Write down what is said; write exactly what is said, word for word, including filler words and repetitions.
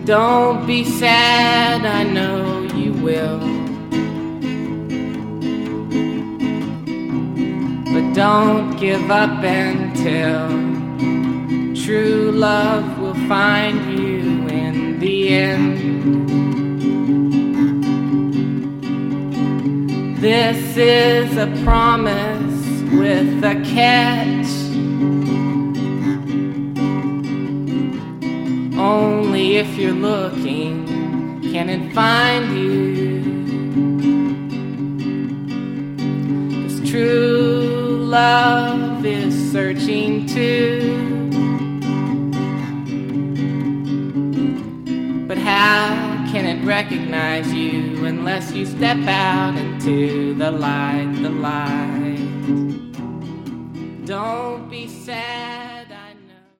Don't be sad, I know you will. But don't give up until true love will find you in the end. This is a promise with a catch. Only if you're looking can it find you. 'Cause true love is searching too. But how can it recognize you unless you step out into the light, the light? Don't be sad.